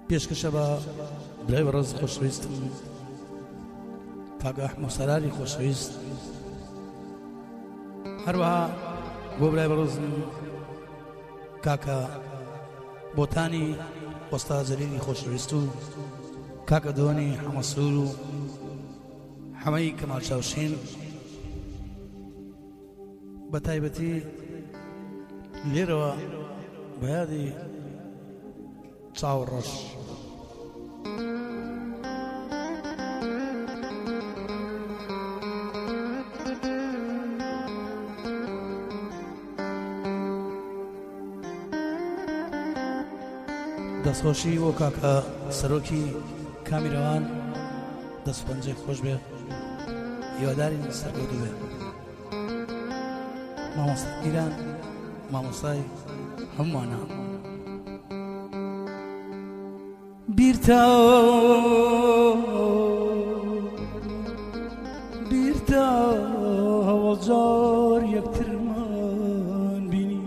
پێشکەشە بە برای بەڕێز خۆشەویستم کاکە ئەحمەد سەراری خۆشەویست، هەروەها بۆ برای بەڕێزم کاکە بۆتانی وەستا جەلیلی خۆشەویست و کاکە دۆنی حەمەسرور و حەمەی کەمال چاوشین، بە تایبەتی لێرەوە بە یادی چاوەڕەش دەستخۆشی بۆ کاکە سەرۆکی کامیرەوان، دەست پەنجەی خۆش بێ، هیوادارین سەرکەوتوو بێ. مامۆستا ئیران مامۆستای هەمووانە. بیرتە هەوڵجار یەکترمان بینی،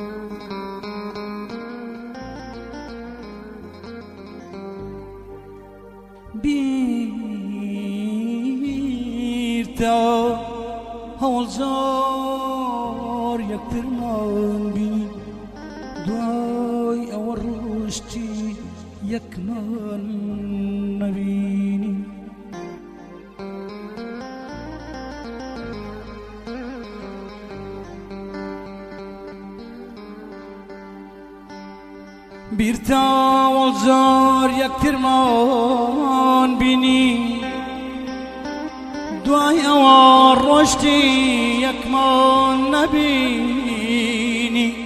بیرتە هەوڵجار یەکترمان بینی، دوای ئەوە ڕۆشتی یەکمان نەبینی. بیرتە هەوڵجار یەکترمان بینی، دوای ئەوە ڕۆشتی یەکمان نەبینی.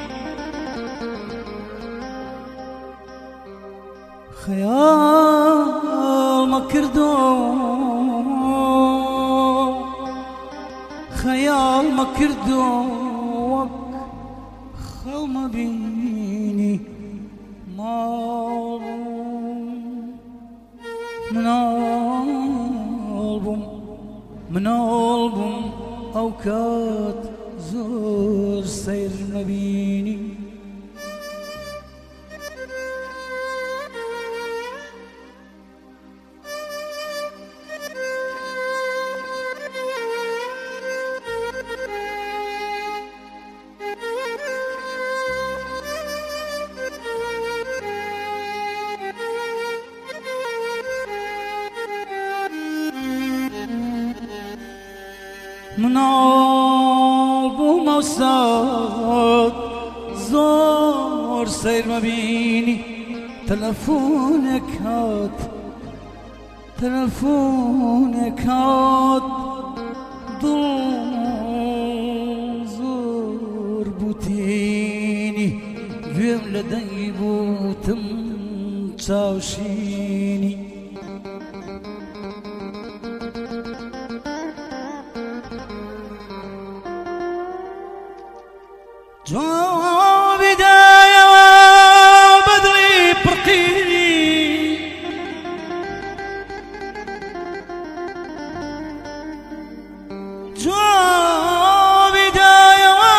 خەیاڵ مەکردۆ وەک خەڵ مەبینی، ماڵ مناڵ بووم ئەو کات زۆر سەیر نەبینی. مناڵ بووم ئەو سات زۆر سەیر مەبینی، تەلەفۆنێک هات دڵ زۆر بوتینی، گوێم لە دەنگی بوتم چاوشینی. جوابی دایەوە بەدڵی پڕقینی، جوابی دایەوە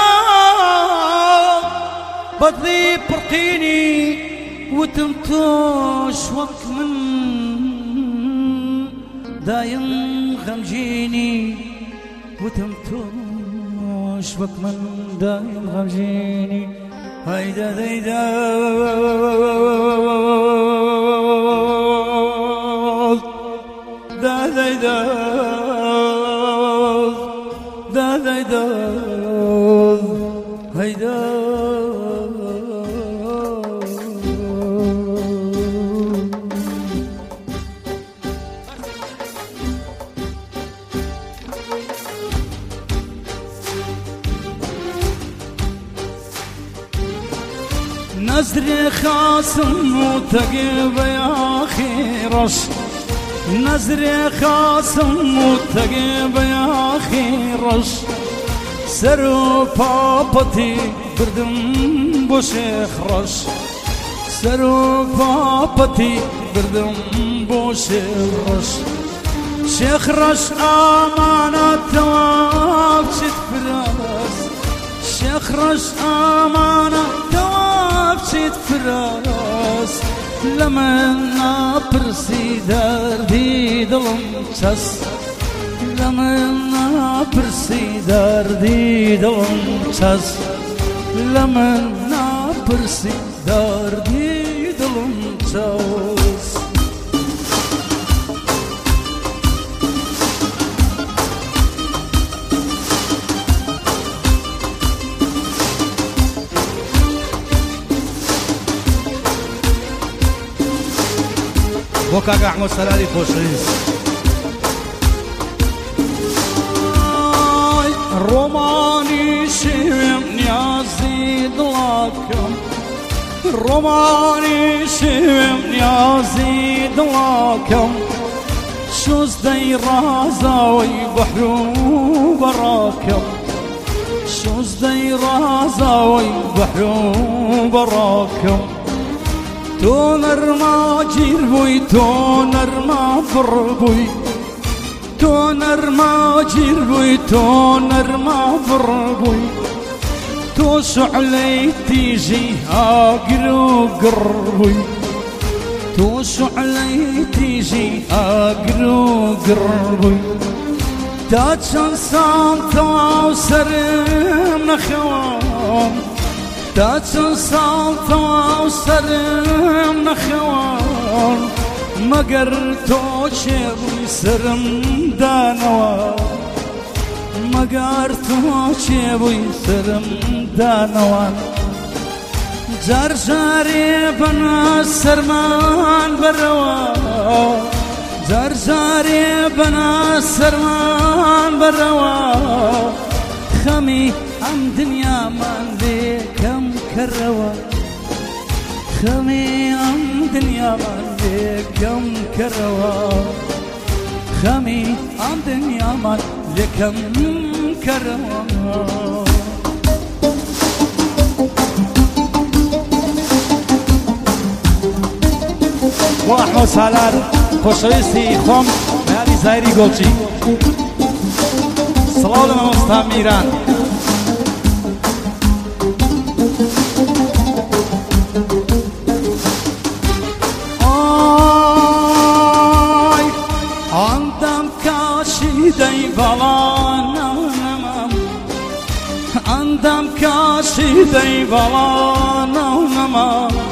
بەدڵی پڕقینی، وتم تۆش وەک من دایم غەمگینی، وتم تۆش وەک من دایم غەمگینی. هەیدە دەیدە دەیدە هەیدە نەزرێ خاسم و تەگێ بەیاخیڕەش، نەزرێ خاسم و تەگێ بەیاخیڕەش، سەر و پاپەتی بردم بۆ شێخڕەش، سەر و پاپەتی بردم بۆ شێخڕەش. شێخڕەش ئامانەتەوە بچیت فراس، شێخڕەش ئامانەتەوە بچیت فراس، لمن نپرسی دردی دلم چس لمن نپرسی دردی دلم چس لمن نپرسی دردی دلم چس بۆ کاکە ئەحمەد سەلاری خۆشەویست ڕۆمانی شێوێم نیازی دڵاکەم ڕۆمانی شێوێم نیازی دڵاکەم شوزدەی ڕازاوی بەحر و بەڕاکەم شوزدەی ڕازاوی بەحر و بەڕاکەم تۆ نەرما گیر بووی تۆ نەرما بڕ بووی تۆ نەرما گیر بووی تۆ نەرما بڕ بووی تۆ شعلەی تیژی ئاگر و گڕ بووی تۆ شعلەی تیژی ئاگر و گڕ بووی تا چەند ساڵ تەواو سەرم نەخەوام تا چەند ساڵ تەواو سەرم نەخەوان مەگەر تۆ چێبووی سرم دانەوە مەگەر تۆ چێبووی سرم دانەوە جار جارێ بەنا سەرمان بەرەوە جار جارێ بەنا سەرمان بەرەوە خەمی ئەم دنیامان لێکەم کەرەوە خەمی ئەم دنیامان لێکەم کەرەوە خەمی ئەم دنیامان لێکەم کەرەوە بۆ ئەحمەد سالار خۆشەویستی خۆم مەیاری زایری گۆڵچی سڵاو لە مامۆستا میران دەی بەڵانەوەم ئەندام کاشی دەی بەڵانەوەمە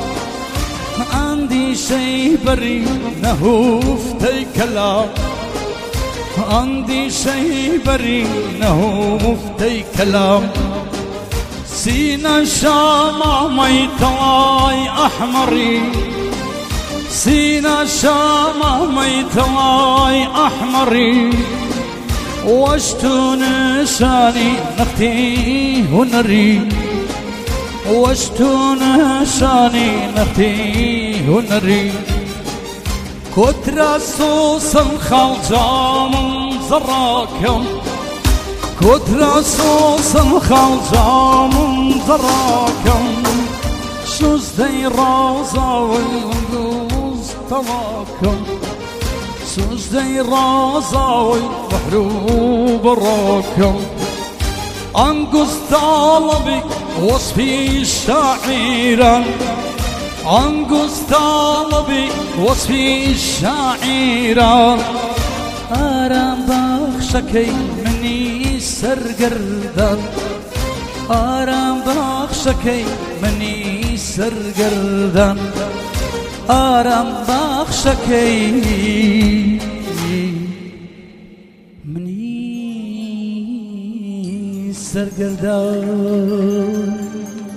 ئەندیشەی بەری نەهوفتەی کەلا ئەندیشەی بەری نەهوفتەی کەلام سینە شامامەی تەڵای ئەحمەڕی سینە شامامەی تەڵای ئەحمەڕی وەشت و نشانی نەختی هونەری وەشت و نشانی نەختی هونەری کۆترا سۆسم خەڵجامم زەڕاکەم کۆترا سۆسم خەڵجامم زەڕاکەم شوزدەی ڕازاوی هەندوز تەڵاکەم سوزدەی ڕازاوی بەحر و بەڕاکەم ئەنگوستاڵەبی وەسفی شاعیران ئەنگوستاڵەبی وەسفی شاعیران ئارام بەخشەکەی منی سەرگەردان ئارام بەخشەکەی منی سەرگەردان ئارام بەخشەکەی منی سەرگەردان